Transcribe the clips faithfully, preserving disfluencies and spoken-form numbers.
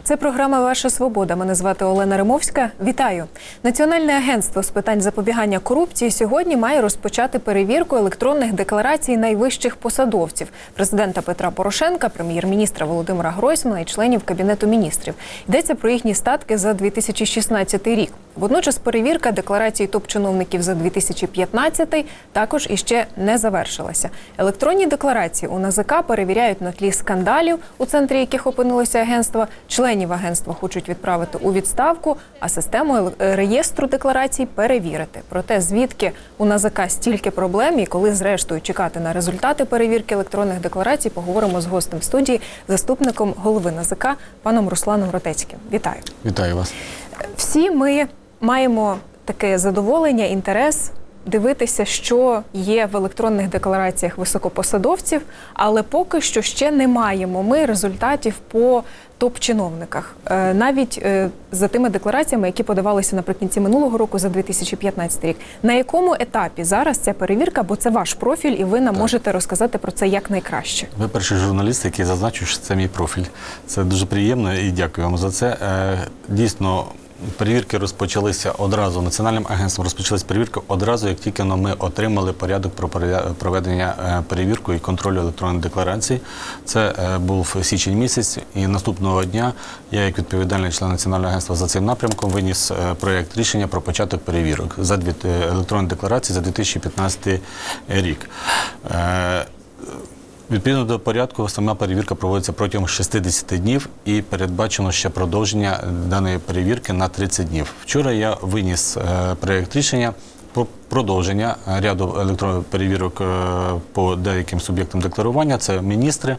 Це програма «Ваша свобода». Мене звати Олена Римовська. Вітаю! Національне агентство з питань запобігання корупції сьогодні має розпочати перевірку електронних декларацій найвищих посадовців – президента Петра Порошенка, прем'єр-міністра Володимира Гройсмана і членів Кабінету міністрів. Йдеться про їхні статки за дві тисячі шістнадцятий рік. Водночас перевірка декларацій топ-чиновників за дві тисячі п'ятнадцятий також іще не завершилася. Електронні декларації у НАЗК перевіряють на тлі скандалів, у центрі яких опинилося агентство. Членів агентства хочуть відправити у відставку, а систему реєстру декларацій перевірити. Проте звідки у НАЗК стільки проблем і коли зрештою чекати на результати перевірки електронних декларацій, поговоримо з гостем студії, заступником голови НАЗК, паном Русланом Ротецьким. Вітаю. Вітаю вас. Всі ми маємо таке задоволення, інтерес дивитися, що є в електронних деклараціях високопосадовців, але поки що ще не маємо ми результатів по топ-чиновниках. Навіть за тими деклараціями, які подавалися наприкінці минулого року за дві тисячі п'ятнадцятий рік. На якому етапі зараз ця перевірка, бо це ваш профіль і ви нам так. можете розказати про це якнайкраще? Ви перший журналіст, який зазначив, що це мій профіль. Це дуже приємно і дякую вам за це. Дійсно, перевірки розпочалися одразу, Національним агентством розпочалися перевірки одразу, як тільки ми отримали порядок про проведення перевірки і контролю електронних декларацій. Це був січень місяць, і наступного дня я, як відповідальний член Національного агентства за цим напрямком, виніс проєкт рішення про початок перевірок за електронні декларації за дві тисячі п'ятнадцятий рік. Відповідно до порядку, сама перевірка проводиться протягом шістдесят днів і передбачено ще продовження даної перевірки на тридцять днів. Вчора я виніс проєкт рішення про продовження ряду електронних перевірок по деяким суб'єктам декларування, це міністри.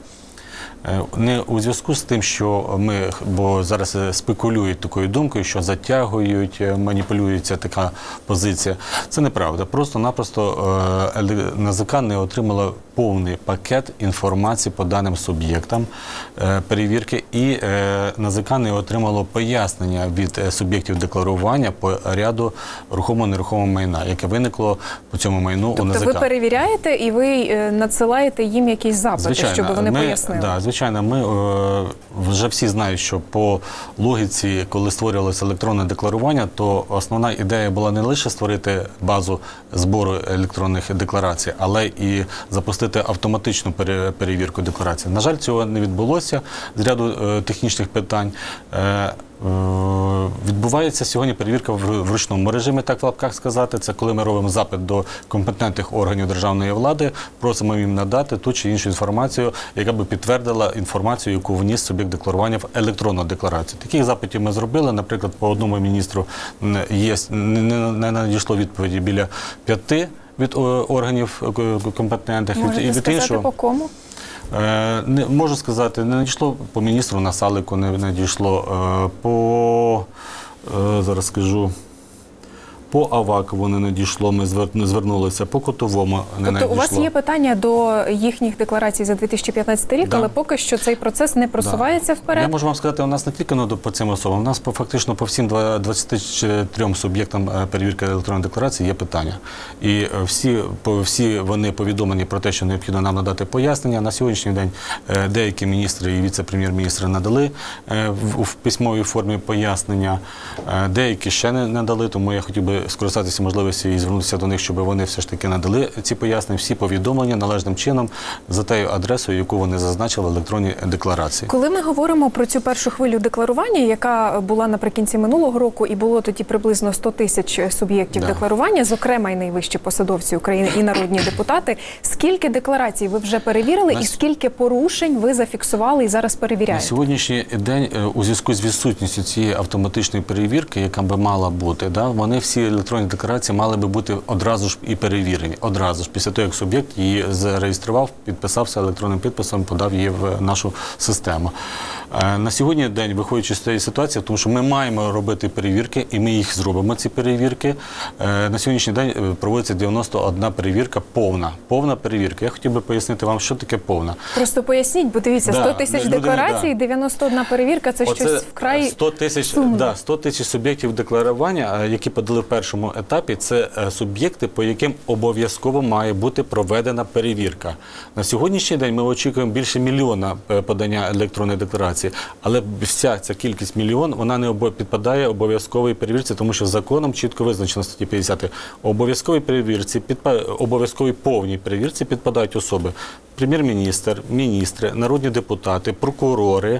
Не у зв'язку з тим, що ми, бо зараз спекулюють такою думкою, що затягують, маніпулюється така позиція. Це неправда. Просто-напросто НАЗК не отримала повний пакет інформації по даним суб'єктам перевірки, і НАЗК не отримало пояснення від суб'єктів декларування по ряду рухомо-нерухомого майна, яке виникло по цьому майну тобто у НАЗК. Тобто ви перевіряєте і ви надсилаєте їм якісь запити, звичайно, щоб вони ми, пояснили? Да, звичайно, ми е, вже всі знають, що по логіці, коли створювалося електронне декларування, то основна ідея була не лише створити базу збору електронних декларацій, але і запустити автоматичну перевірку декларацій. На жаль, цього не відбулося з ряду е, технічних питань. Е, Відбувається сьогодні перевірка в ручному режимі, так в лапках сказати. Це коли ми робимо запит до компетентних органів державної влади, просимо їм надати ту чи іншу інформацію, яка би підтвердила інформацію, яку вніс суб'єкт декларування в електронну декларацію. Таких запитів ми зробили. Наприклад, по одному міністру є, не надійшло відповіді біля п'яти від органів компетентних. Можете від, сказати, іншого. По кому? Не, можу сказати, не надійшло по міністру Насалику, не надійшло по, зараз скажу, по Авакову не надійшло, ми звернулися, по Котовому не тобто надійшло. Тобто у вас є питання до їхніх декларацій за дві тисячі п'ятнадцятий рік, да. але поки що цей процес не просувається да. вперед? Я можу вам сказати, у нас не тільки по цим особам, у нас по, фактично по всім двадцяти трьом суб'єктам перевірки електронної декларації є питання. І всі, всі вони повідомлені про те, що необхідно нам надати пояснення. На сьогоднішній день деякі міністри і віце-прем'єр-міністри надали в, в письмовій формі пояснення, деякі ще не надали, тому я хотів би скористатися можливістю і звернутися до них, щоб вони все ж таки надали ці пояснення, всі повідомлення належним чином за тією адресою, яку вони зазначили в електронній декларації. Коли ми говоримо про цю першу хвилю декларування, яка була наприкінці минулого року, і було тоді приблизно сто тисяч суб'єктів да. декларування, зокрема і найвищі посадовці України і народні депутати, скільки декларацій ви вже перевірили на... і скільки порушень ви зафіксували і зараз перевіряєте? На сьогоднішній день у зв'язку з відсутністю цієї автоматичної перевірки, яка би мала бути, да, вони всі електронні декларації мали би бути одразу ж і перевірені. Одразу ж, після того, як суб'єкт її зареєстрував, підписався електронним підписом, подав її в нашу систему. На сьогодні день, виходячи з цієї ситуації, тому що ми маємо робити перевірки, і ми їх зробимо, ці перевірки. На сьогоднішній день проводиться дев'яносто одна перевірка, повна. Повна перевірка. Я хотів би пояснити вам, що таке повна. Просто поясніть, бо дивіться, да, сто тисяч декларацій, да. дев'яносто одна перевірка, це Оце щось вкрай сто тисяч, да, сто тисяч суб'єктів декларування, які подали в першому етапі, це суб'єкти, по яким обов'язково має бути проведена перевірка. На сьогоднішній день ми очікуємо більше мільйона подання електронної декларації. інформації. Але вся ця кількість мільйон, вона не обо- підпадає обов'язковій перевірці, тому що законом чітко визначено статті п'ятдесят. Обов'язковій перевірці, підпа- обов'язковій повній перевірці підпадають особи. Прем'єр-міністр, міністри, народні депутати, прокурори,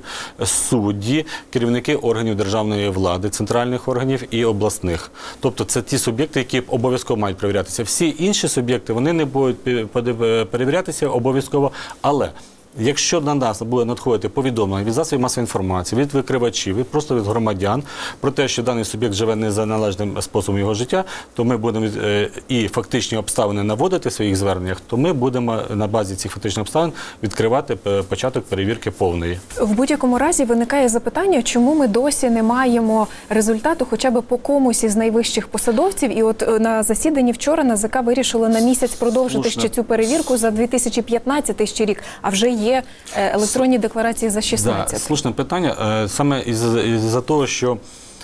судді, керівники органів державної влади, центральних органів і обласних. Тобто це ті суб'єкти, які обов'язково мають перевірятися. Всі інші суб'єкти, вони не будуть пе- пе- перевірятися обов'язково, але якщо на нас буде надходити повідомлення від засобів масової інформації, від викривачів, від просто від громадян про те, що даний суб'єкт живе не за належним способом його життя, то ми будемо е, і фактичні обставини наводити в своїх зверненнях, то ми будемо на базі цих фактичних обставин відкривати е, початок перевірки повної. В будь-якому разі виникає запитання, чому ми досі не маємо результату хоча б по комусь із найвищих посадовців. І от е, на засіданні вчора НАЗК вирішило на місяць продовжити Слушно. ще цю перевірку за дві тисячі п'ятнадцятий ще рік, а вже є е, електронні декларації за Да, шістнадцятий. слушне питання. Е, Саме із-за із того, що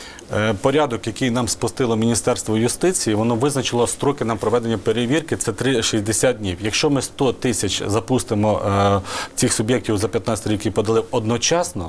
е, порядок, який нам спустило Міністерство юстиції, воно визначило строки на проведення перевірки, це три шістдесят днів. Якщо ми сто тисяч запустимо е, цих суб'єктів за п'ятнадцять рік і подали одночасно,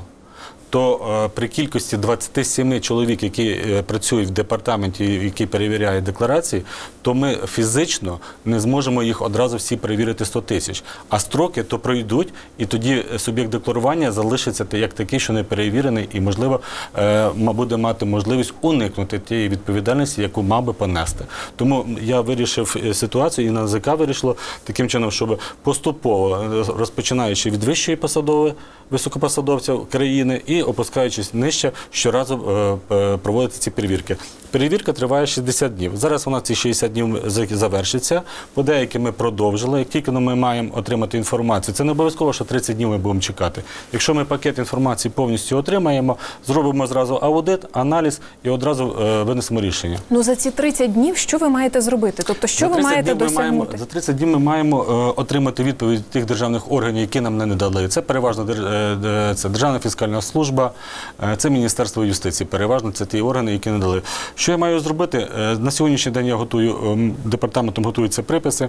то е, при кількості двадцяти семи чоловік, які е, працюють в департаменті, які перевіряють декларації, то ми фізично не зможемо їх одразу всі перевірити сто тисяч. А строки то пройдуть, і тоді суб'єкт декларування залишиться як такий, що не перевірений, і, можливо, е, буде мати можливість уникнути тієї відповідальності, яку мав би понести. Тому я вирішив е, ситуацію, і НАЗК вирішило таким чином, щоб поступово, е, розпочинаючи від вищої посадової, високопосадовців країни і опускаючись нижче, щоразу е, е, проводити ці перевірки. Перевірка триває шістдесят днів. Зараз вона ці шістдесят днів за- завершиться. По деяким ми продовжили. Як тільки ми маємо отримати інформацію, це не обов'язково, що тридцять днів ми будемо чекати. Якщо ми пакет інформації повністю отримаємо, зробимо зразу аудит, аналіз і одразу е, винесемо рішення. Ну за ці тридцять днів що ви маєте зробити? Тобто що За ви тридцять маєте днів ми маємо- досягнути? За тридцять днів ми маємо е, отримати відповідь від тих державних органів, які нам не надали. Це переважно дер- е, е, це Державна фіскальна служба, е, це Міністерство юстиції. Переважно це ті органи, які не дали. Що я маю зробити? Е, На сьогоднішній день я готую, е, департаментом готуються приписи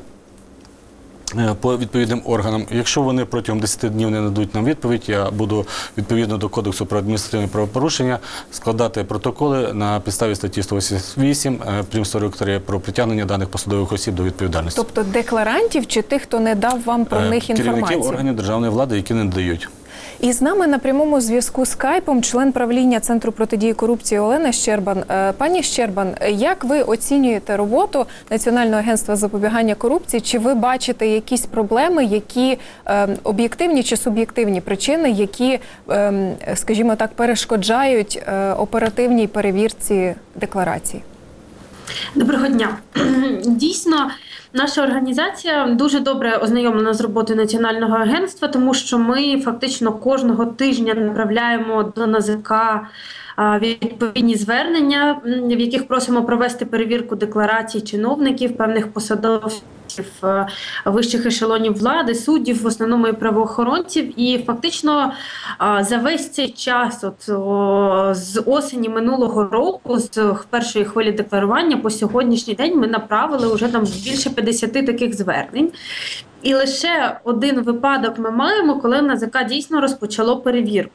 е, по відповідним органам. Якщо вони протягом десяти днів не нададуть нам відповідь, я буду відповідно до Кодексу про адміністративні правопорушення складати протоколи на підставі статті сто вісімдесят вісім е, прим. сорок три про притягнення даних посадових осіб до відповідальності. Тобто декларантів чи тих, хто не дав вам про Е, них інформацію? Керівників органів державної влади, які не дають. І з нами на прямому зв'язку скайпом член правління Центру протидії корупції Олена Щербан. Е, Пані Щербан, як ви оцінюєте роботу Національного агентства запобігання корупції? Чи ви бачите якісь проблеми, які е, об'єктивні чи суб'єктивні причини, які, е, скажімо так, перешкоджають е, оперативній перевірці декларацій? Доброго дня. Дійсно, наша організація дуже добре ознайомлена з роботою Національного агентства, тому що ми фактично кожного тижня направляємо до НАЗК а, відповідні звернення, м, в яких просимо провести перевірку декларацій чиновників, певних посадовців, е, вищих ешелонів влади, суддів, в основному і правоохоронців. І фактично а, за весь цей час, от о, з осені минулого року, з першої хвилі декларування по сьогоднішній день ми направили вже там більше п'ятдесят таких звернень. І лише один випадок ми маємо, коли НАЗК дійсно розпочало перевірку.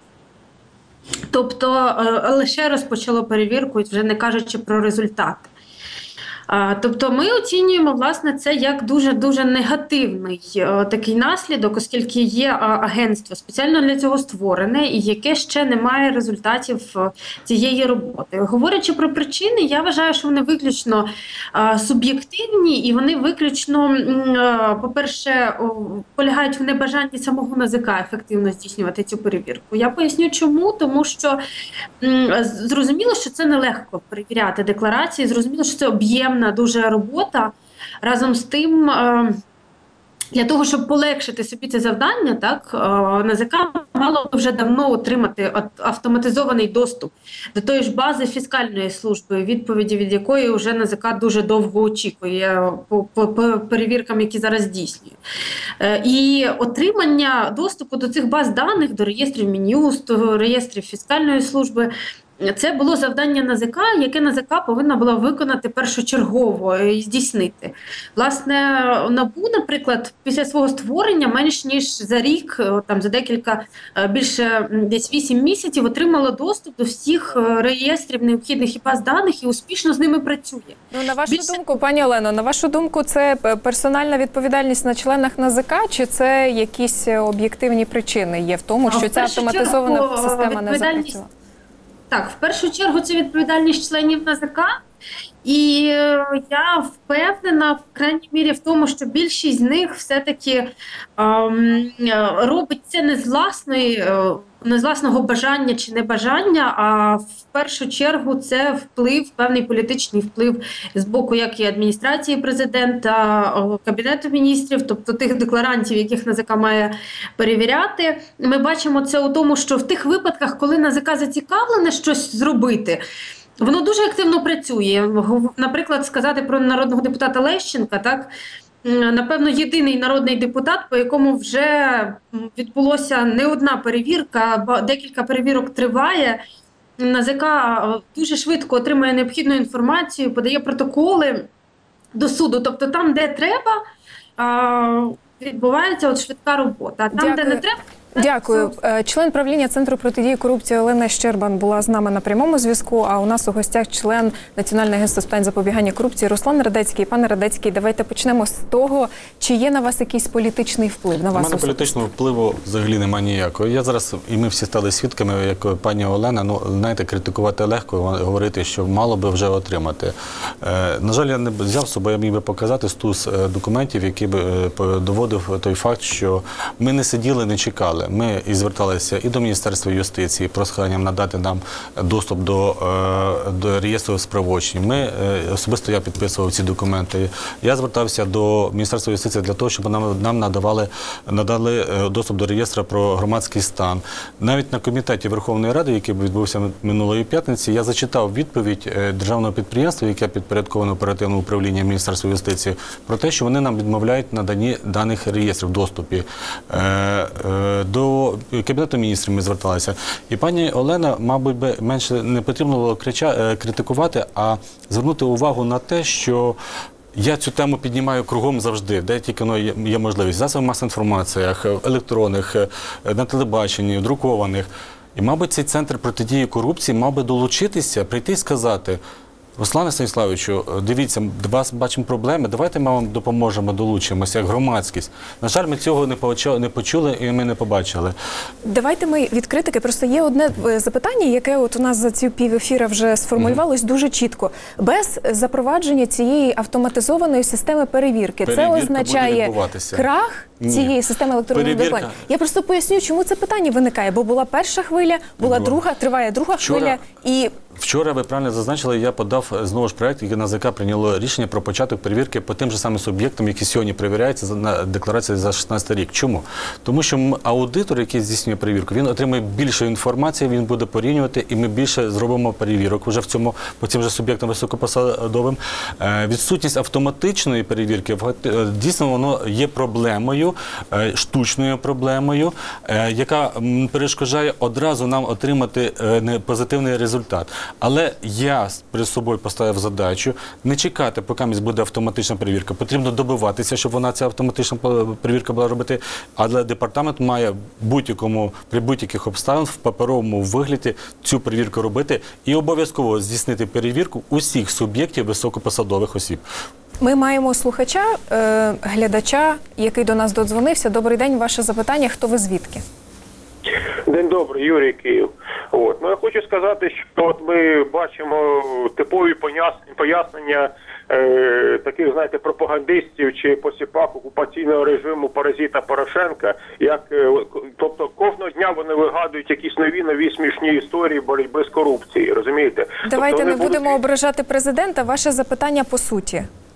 Тобто е, лише розпочало перевірку, вже не кажучи про результати. А, Тобто ми оцінюємо, власне, це як дуже-дуже негативний е, такий наслідок, оскільки є а, агентство спеціально для цього створене і яке ще не має результатів е, цієї роботи. Говорячи про причини, я вважаю, що вони виключно е, суб'єктивні і вони виключно, м, е, по-перше, о, полягають в небажанні самого НАЗК ефективно здійснювати цю перевірку. Я поясню чому, тому що м, зрозуміло, що це нелегко перевіряти декларації, зрозуміло, що це об'ємна дуже робота. Разом з тим, е, для того, щоб полегшити собі це завдання, так, е, НАЗК мало б вже давно отримати автоматизований доступ до тої ж бази фіскальної служби, відповіді від якої вже НАЗК дуже довго очікує по, по, по перевіркам, які зараз здійснює. Е, і отримання доступу до цих баз даних, до реєстрів Мін'юсту, реєстрів фіскальної служби, Це було завдання НАЗК, яке НАЗК повинна була виконати першочергово і здійснити. Власне, НАБУ, наприклад, після свого створення менш ніж за рік, там за декілька, більше десь вісім місяців, отримало доступ до всіх реєстрів необхідних і баз даних і успішно з ними працює. Ну, на вашу Більше... думку, пані Олено, на вашу думку, це персональна відповідальність на членах НАЗК, чи це якісь об'єктивні причини є в тому, що ця автоматизована чергу, система не запрацювала? Так, в першу чергу це відповідальність членів НАЗК, і е, я впевнена, в крайній мірі, в тому, що більшість з них все-таки ем, робить це не з власної, е, не з власного бажання чи небажання, а в першу чергу це вплив, певний політичний вплив з боку як і адміністрації президента, Кабінету міністрів, тобто тих декларантів, яких НАЗК має перевіряти. Ми бачимо це у тому, що в тих випадках, коли НАЗК зацікавлене щось зробити, воно дуже активно працює. Наприклад, сказати про народного депутата Лещенка, так, напевно, єдиний народний депутат, по якому вже відбулося не одна перевірка, декілька перевірок триває. НАЗК дуже швидко отримує необхідну інформацію, подає протоколи до суду. Тобто там, де треба, відбувається от швидка робота. А там, Дякую. де не треба... Дякую. Член правління Центру протидії корупції Олена Щербан була з нами на прямому зв'язку, а у нас у гостях член Національного агентства з питань запобігання корупції Руслан Радецький. Пане Радецький, давайте почнемо з того, чи є на вас якийсь політичний вплив? На вас У мене особисто? політичного впливу взагалі немає ніякого. Я зараз, і ми всі стали свідками, як пані Олена, ну, знаєте, критикувати легко, говорити, що мало би вже отримати. Е, на жаль, я не взяв з собою, я міг би показати стус документів, які б е, доводив той факт, що ми не сиділи, не чекали. Ми і зверталися і до Міністерства юстиції проханням надати нам доступ до, до реєстру справочень. Ми, особисто я підписував ці документи. Я звертався до Міністерства юстиції для того, щоб нам, нам надавали, надали доступ до реєстру про громадський стан. Навіть на комітеті Верховної Ради, який відбувся минулої п'ятниці, я зачитав відповідь державного підприємства, яке підпорядковано оперативному управлінню Міністерства юстиції, про те, що вони нам відмовляють наданні даних реєстрів в доступі. До Кабінету міністрів ми зверталися. І пані Олена, мабуть, би менше не потрібно було крича, критикувати, а звернути увагу на те, що я цю тему піднімаю кругом завжди, де тільки ну, є, є можливість. В засобах масової інформації, електронних, на телебаченні, друкованих. І, мабуть, цей центр протидії корупції мав би долучитися, прийти і сказати: Руслане Станіславовичу, дивіться, у вас бачимо проблеми, давайте ми вам допоможемо, долучимося, як громадськість. На жаль, ми цього не почули, не почули і ми не побачили. Давайте ми від критики. Просто є одне запитання, яке от у нас за цю півефіра вже сформулювалось mm-hmm. дуже чітко. Без запровадження цієї автоматизованої системи перевірки, Перевірка це означає крах Ні. цієї системи електронного декларування. Я просто поясню, чому це питання виникає. Бо була перша хвиля, була Була. друга, триває друга Вчора... хвиля. І Вчора, ви правильно зазначили, я подав знову ж проєкт, який НАЗК прийняло рішення про початок перевірки по тим же самим суб'єктам, які сьогодні перевіряються на декларації за шістнадцятий рік. Чому? Тому що аудитор, який здійснює перевірку, він отримує більше інформації, він буде порівнювати, і ми більше зробимо перевірок вже в цьому, по цим же суб'єктам високопосадовим. Відсутність автоматичної перевірки, дійсно, воно є проблемою, штучною проблемою, яка перешкоджає одразу нам отримати позитивний результат. Але я перед собою поставив задачу не чекати, поки буде автоматична перевірка. Потрібно добиватися, щоб вона, ця автоматична перевірка була робити. Але департамент має будь-якому, при будь-яких обставинах в паперовому вигляді цю перевірку робити і обов'язково здійснити перевірку усіх суб'єктів високопосадових осіб. Ми маємо слухача, е, глядача, який до нас додзвонився. Добрий день, ваше запитання. Хто ви, звідки? День добрий, Юрій, Київ. От. Ну, я хочу сказати, що от ми бачимо типові пояснення е, таких, знаєте, пропагандистів чи посіпак окупаційного режиму паразита Порошенка, як, е, тобто кожного дня вони вигадують якісь нові, нові смішні історії боротьби з корупцією, розумієте? Давайте тобто, не будемо будуть... ображати президента. Ваше запитання по суті.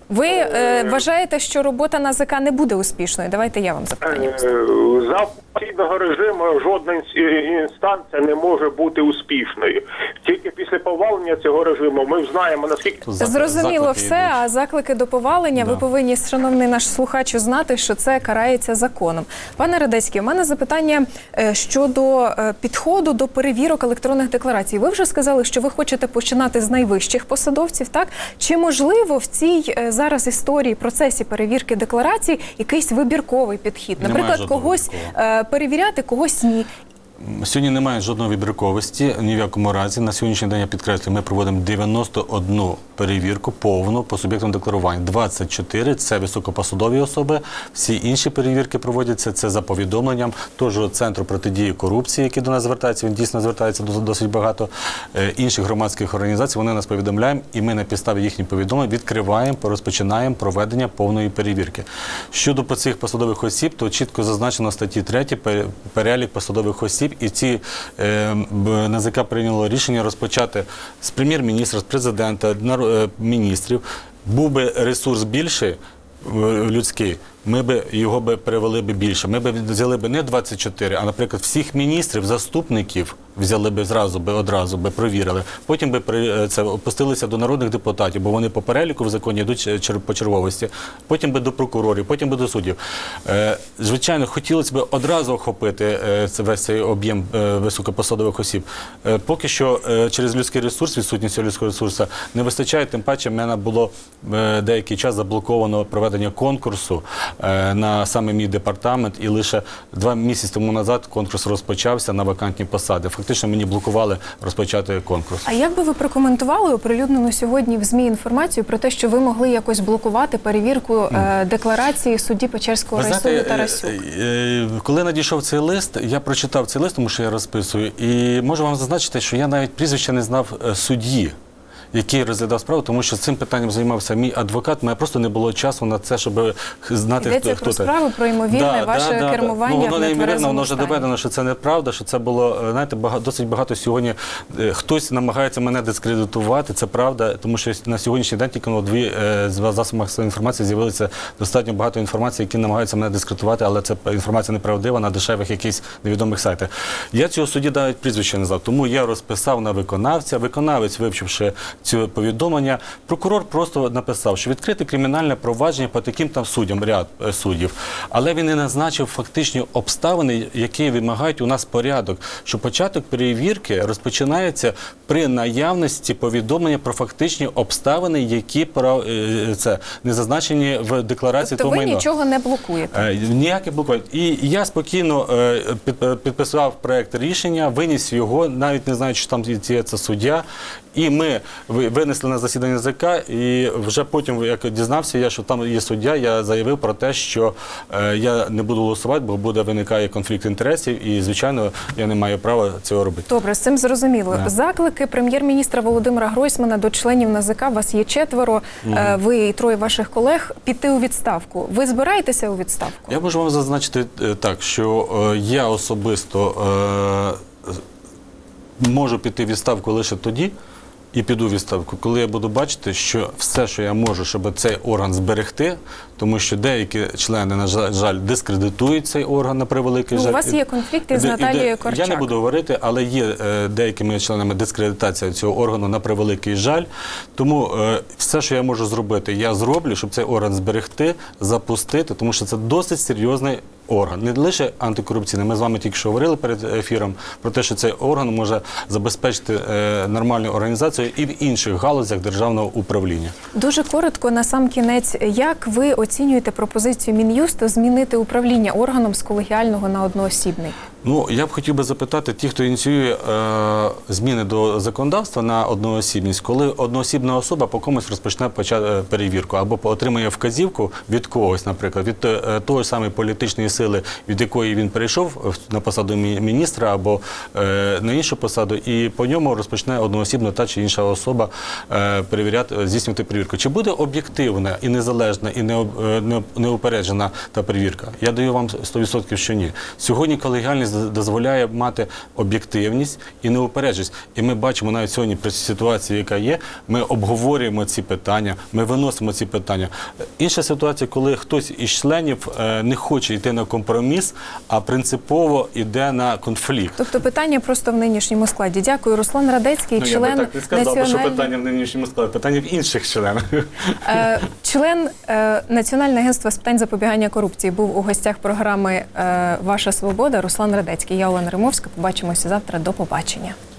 Ви е, вважаєте, що робота НАЗК не буде успішною? Давайте я вам запитання поставлю. За окупаційного режиму жодна інс- інстанція не може бути успішною. Тільки після повалення цього режиму ми знаємо, наскільки... Зак- Зрозуміло заклики все, йдуть. а заклики до повалення, Да. ви повинні, шановний наш слухач, знати, що це карається законом. Пане Радецький, у мене запитання е, щодо е, підходу до перевірок електронних декларацій. Ви вже сказали, що ви хочете починати з найвищих посадовців, так? Чи можливо в цій е, зараз історії, процесі перевірки декларацій якийсь вибірковий підхід? Немає Наприклад, жодного когось вибіркового. е, перевіряти, когось ні. Сьогодні немає жодної вибірковості, ні в якому разі. На сьогоднішній день, я підкреслюю, ми проводимо дев'яносто одну перевірку повну по суб'єктам декларування. двадцять чотири – це високопосадові особи, всі інші перевірки проводяться, це за повідомленням того ж Центру протидії корупції, який до нас звертається, він дійсно звертається до досить багато е, інших громадських організацій, вони нас повідомляють, і ми на підставі їхніх повідомлень відкриваємо, розпочинаємо проведення повної перевірки. Щодо по цих посадових осіб, то чітко зазначено в статті третій перелік посадових осіб, і ці е, б- НАЗК прийняло рішення розпочати з прем'єр-міністра, з президента, нар- е, міністрів. Був би ресурс більший, е, людський, ми б його би перевели б більше. Ми б взяли б не двадцять чотири, а, наприклад, всіх міністрів, заступників взяли б зразу, би, одразу би провірили. Потім би при, це опустилися до народних депутатів, бо вони по переліку в законі йдуть чер- по черговості. Потім би до прокурорів, потім би до суддів. Е, звичайно, хотілося б одразу охопити е, це весь цей об'єм е, високопосадових осіб. Е, поки що е, через людський ресурс, відсутність цього людського ресурсу не вистачає, тим паче в мене було е, деякий час заблоковано проведення конкурсу е, на саме мій департамент, і лише два місяці тому назад конкурс розпочався на вакантні посади. Фактично мені блокували розпочати конкурс. А як би ви прокоментували оприлюднену сьогодні в ЗМІ інформацію про те, що ви могли якось блокувати перевірку е, декларації судді Печерського Ви райсуду знаєте, Тарасюк? е, е, коли надійшов цей лист, я прочитав цей лист, тому що я розписую, і можу вам зазначити, що я навіть прізвища не знав е, судді, який розглядав справу, тому що цим питанням займався мій адвокат. У мене просто не було часу на це, щоб знати, Йдеться хто, хто про це. справу, про ймовірне ваше кермування Ну, воно в неймовірно, нетверезому воно вже стані. доведено, що це неправда, що це було, е, знаєте, бага- досить багато сьогодні. е, Хтось намагається мене дискредитувати, це правда, тому що на сьогоднішній день тільки на дві е, з засобах масової інформації з'явилося достатньо багато інформації, які намагаються мене дискредитувати, але це інформація неправдива на дешевих якихось невідомих сайтах. Я цього судді навіть прізвище не знав, тому я розписав на виконавця. Виконавець, вивчивши це повідомлення, прокурор просто написав, що відкрите кримінальне провадження по таким там суддям, ряд е, суддів. Але він не назначив фактичні обставини, які вимагають у нас порядок, що початок перевірки розпочинається при наявності повідомлення про фактичні обставини, які про, е, це, не зазначені в декларації Тобто того ви майна. нічого не блокуєте? Е, Ніяке блокування. І я спокійно е, під- підписав проект рішення, виніс його, навіть не знаю, чи там є це суддя. І ми ви- винесли на засідання ЗК, і вже потім, як дізнався я, що там є суддя, я заявив про те, що е, я не буду голосувати, бо буде виникає конфлікт інтересів, і, звичайно, я не маю права цього робити. Добре, з цим зрозуміло. Да. Заклики прем'єр-міністра Володимира Гройсмана до членів НАЗК, вас є четверо, е, ви і троє ваших колег, піти у відставку. Ви збираєтеся у відставку? Я можу вам зазначити е, так, що е, я особисто е, можу піти в відставку лише тоді, і піду в відставку, коли я буду бачити, що все, що я можу, щоб цей орган зберегти, тому що деякі члени, на жаль, жаль, дискредитують цей орган, на превеликий Ну, жаль. у вас є конфлікти з Де- Наталією де- Корчак. Я не буду говорити, але є е, деякими членами дискредитація цього органу, на превеликий жаль. Тому е, все, що я можу зробити, я зроблю, щоб цей орган зберегти, запустити, тому що це досить серйозний орган, не лише антикорупційний. Ми з вами тільки що говорили перед ефіром про те, що цей орган може забезпечити е, нормальну організацію і в інших галузях державного управління. Дуже коротко, на сам кінець, як ви оцінюєте пропозицію Мін'юсту змінити управління органом з колегіального на одноосібний? Ну, я б хотів би запитати ті, хто ініціює е, зміни до законодавства на одноосібність, коли одноосібна особа по комусь розпочне поча- е, перевірку або по- отримує вказівку від когось, наприклад, від е, тої самої політичної сили, від якої він перейшов в- на посаду мі- міністра або е, на іншу посаду, і по ньому розпочне одноосібно та чи інша особа е, перевіряти, здійснювати перевірку. Чи буде об'єктивна і незалежна, і необ- е, не- неупереджена та перевірка? Я даю вам сто відсотків, що ні. Сьогодні колегіальність дозволяє мати об'єктивність і неупередженість. І ми бачимо навіть сьогодні при ситуації, яка є, ми обговорюємо ці питання, ми виносимо ці питання. Інша ситуація, коли хтось із членів не хоче йти на компроміс, а принципово йде на конфлікт. Тобто питання просто в нинішньому складі. Дякую. Руслан Радецький, ну, член я би так не сказав, національної... що питання в нинішньому складі, питання в інших членах. Е, член е, Національного агентства з питань запобігання корупції був у гостях програми е, «Ваша свобода» Руслан Радецький. Я Олена Римовська. Побачимося завтра. До побачення.